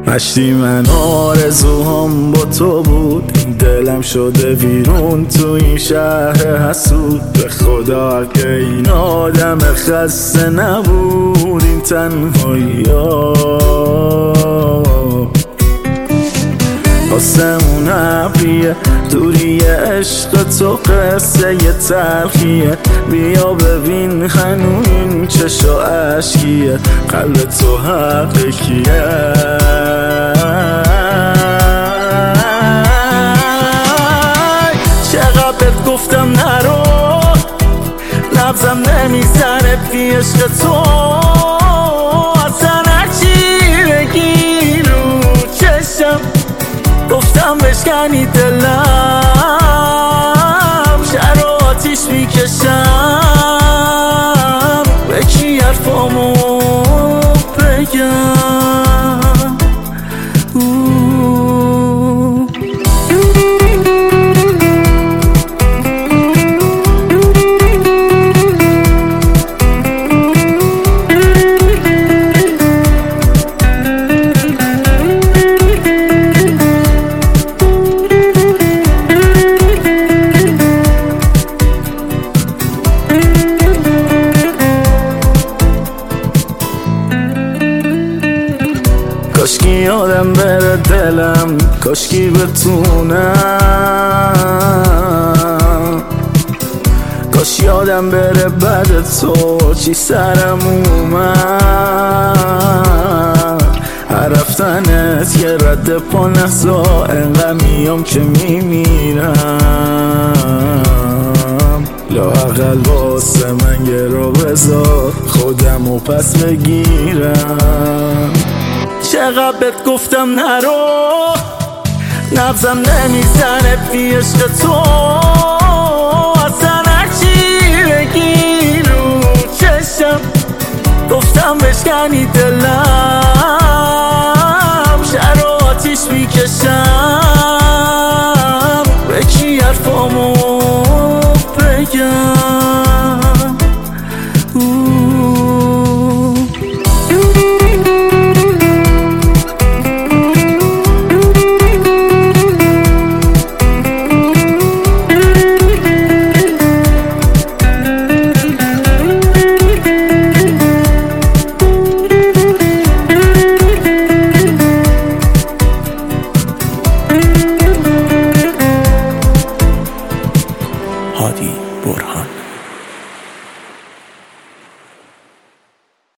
مشتی من آرزوهام با تو بود، این دلم شده ویرون تو این شهر حسود. به خدا حق این آدم خسته نبود این تنهایی ها. آسمون ابریه، دوری عشق تو قصه ی تلخیه. بیا ببین هنوز این چشا اشکیه، قلب تو حق کیه؟ چقدر بهت گفتم نرو، نبضم نمیزنه بی عشق تو. اصلا هرچی بگی رو چشم، گفتم بشکنی دلم، شهر آتیش میکشم. به کی حرفامو بگم؟ کاشکی یادم بره دلم، کاشکی بتونم، کاش یادم بره بعد تو چی سرم اومد. هر رفتنت یه رد پا نخزا، انقدر میام که میمیرم. لااقل واسه من یه رو بذار خودمو پس بگیرم. چقدر بهت گفتم نرو، نبضم نمیزنه بی عشق تو. اصلا هرچی بگی رو چشم، گفتم بشکنی دلم، شهر آتیش میکشم. به کی حرفامو بگم؟ هادی برهان.